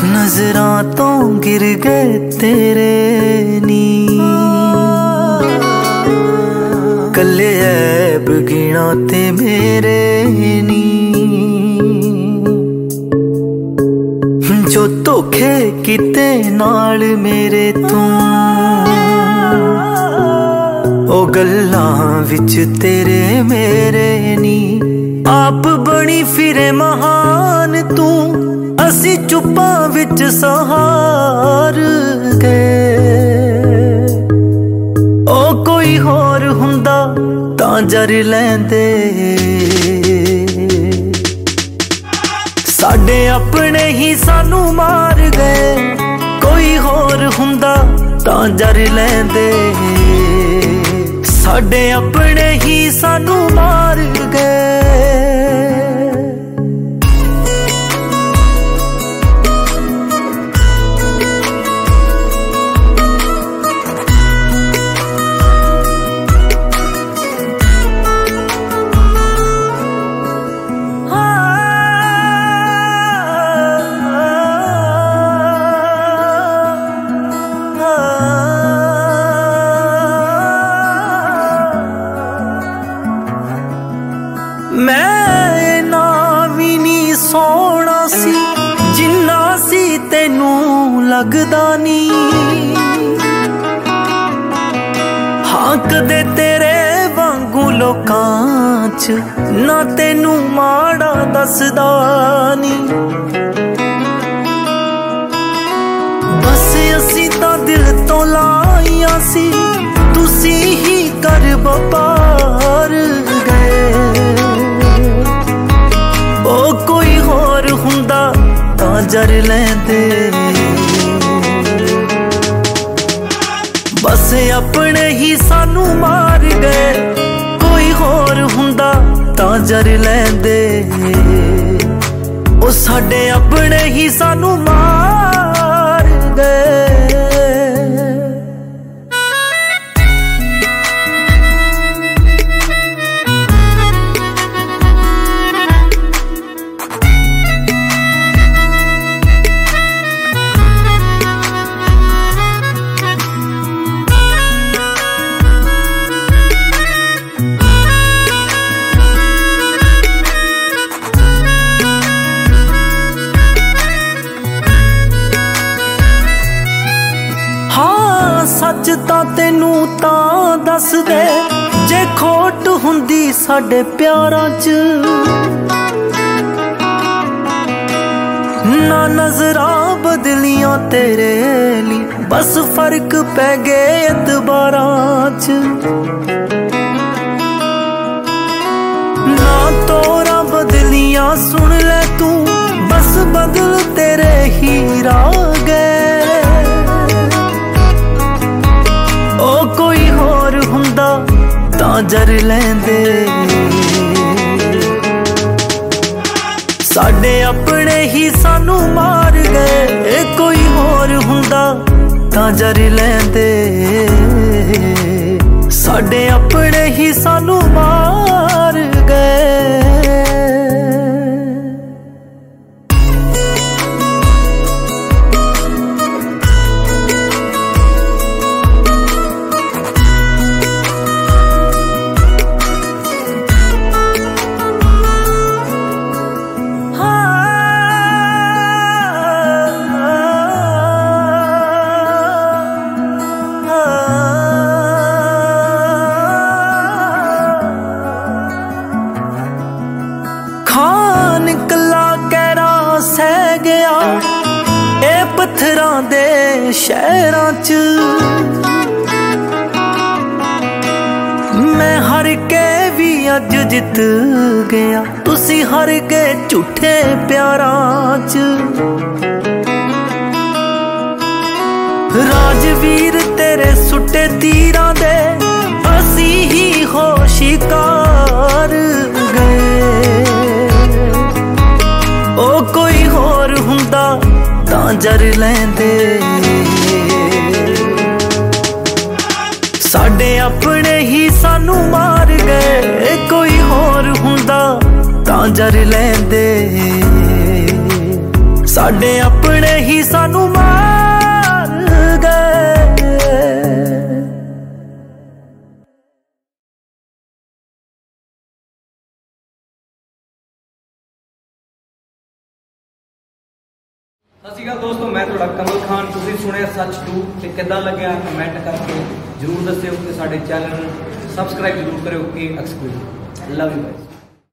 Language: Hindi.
नजरां तो गिर गए तेरे नी, कल्ले ऐब गिना ते मेरे नी। जो धोखे किते नाल मेरे तू, ओ गल्लां विच तेरे मेरे नी। आप बनी फिरे महान तू, असी चुप्पां विच सहार गए। ओ कोई होर हुंदा तां जर लैंदे, साडे अपने ही सानू मार गए। कोई होर हुंदा तां जर लैंदे, साडे अपने ही सानू मार गए। मैं ना भी नहीं सोना सी जिन्ना सी तेनू लगदा नी। हाँ कदे तेरे वांगू लोकां च ना तेनू माड़ा दसदा नी। बस असी तां दिल तो लाइया सी, तुसी ही कर बपार गए। ओ कोई होर हुंदा तां जर लैंदे, बस अपने ही सानू मार गए। कोई होर हुंदा तां जर लैंदे, ओ साडे अपने ही सानू मार गए। सच तां तेनू तां दस दे, जे खोट हुंदी साडे प्यारां च। ना नजरां बदलियां तेरे ली, बस फर्क पै गए एतबारां च। ना तोरा बदलियां सुन ले तू, बस बदल तेरे ही राह गए। कोई होर हुंदा तां जर लैंदे, साडे अपने ही सानू मार गए। कोई होर हुंदा तां जर लैंदे, साडे अपने ही सानू मार गए। खान कला कैरा सह गया ए पत्थरां दे शहरां च। मैं हार के भी अज जित गया, तुसी हार गए झूठे प्यारां च। राजवीर तेरे सुट्टे तीरां दे, असी ही हो शिकार गए। ओ कोई होर हुंदा तां जर लैंदे, साडे अपने ही सानू मार गए। कोई होर हुंदा तां जर लैंदे, साडे अपने ही सानू मार गए। सत श्री अकाल दोस्तों, मैं थोड़ा कमल खान। तुसीं सुनिया सच 2 ते किद्दां लग्या कमेंट करके जरूर दस्सिओ ते साडे चैनल नूं सबसक्राइब जरूर करिओ कि एक्सक्लूसिव। Love you guys.